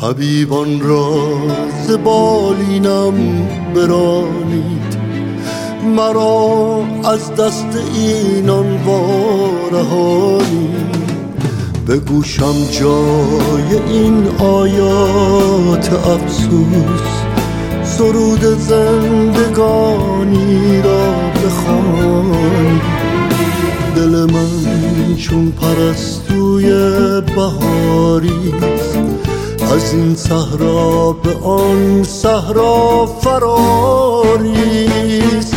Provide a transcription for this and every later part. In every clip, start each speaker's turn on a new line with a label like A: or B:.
A: حبیبان را ز بالینم برانید، مرا از دست اینان وارهانید. به گوشم جای این آیات افسوس، سرود زندگانی را بخوانید. دل من چون پرستوی بهاریست، از این صحرا به آن صحرا فراریست.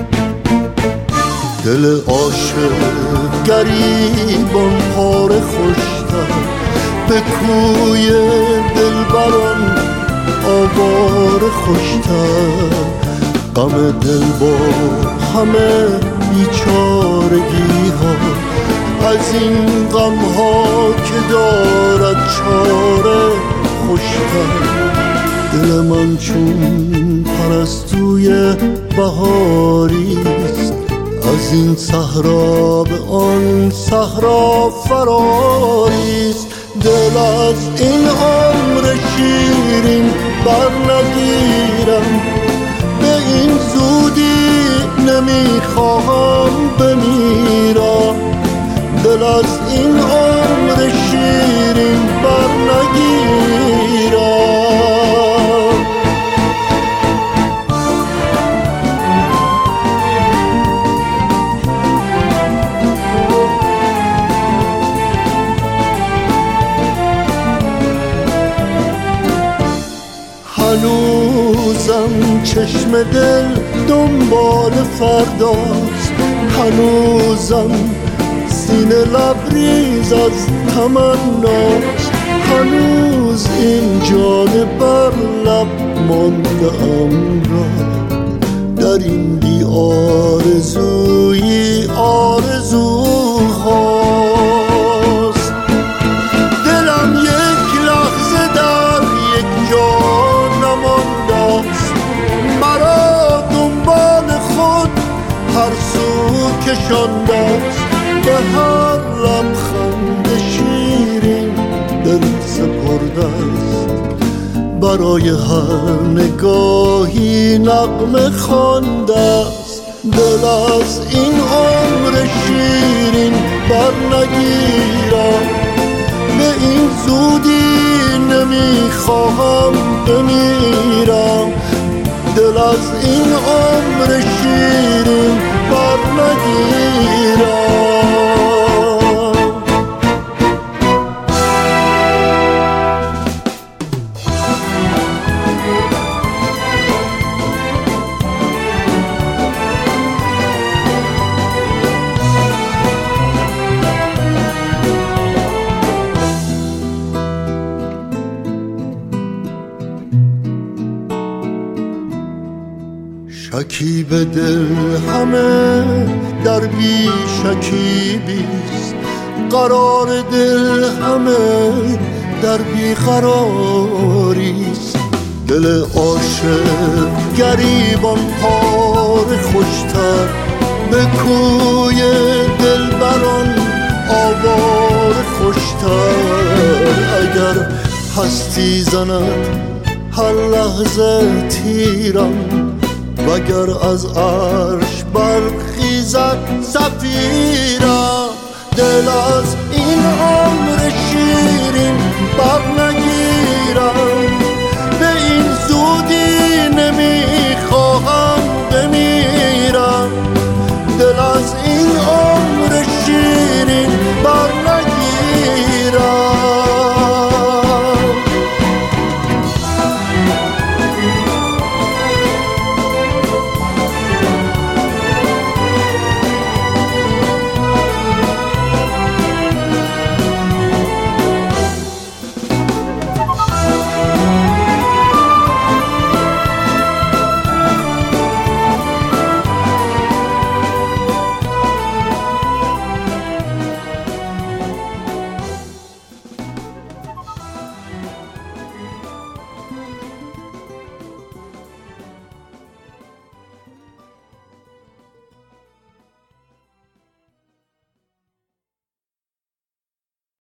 A: دل عاشق گریبان پاره خوشتر، به کوی دلبران آواره خوشتر. غم دل با همه بیچارگی ها، از این غم ها که دارد چاره خوشتر. دل من چون پرستوی بهاریست، از این صحرا به آن صحرا فراریست. دل از این عمر شیرین بر نگیرم، به این زودی نمیخواهم بمیرم. دل از این عمر شیرین بر نگیرم. هنوزم چشم دل دنبال فرداست، هنوزم سینه لبریز از تمناست. هنوز این جان بر لب مانده ام را، در این بی آرزویی آرزوهاست. دلم یک لحظه در یک جا نمانداست، مرا دنبال خود هر سو کشانداست. به هر لبخند شیرین دل سپرده است، برای هر نگاهی نغمه خوانده است. دل از این عمر شیرین بر نگیرم، به این زودی نمیخواهم بمیرم. دل از این عمر شیرین بر نگیرم. شکیب دل همه در بی شکیبیست، قرار دل همه در بی قراریست. دل عاشق گریبان پاره خوشتر، به کوی دلبران آواره خوشتر. اگر هستی زند هر لحظه تیرم، وگر از عرش برخیزد صفیرم. دل از این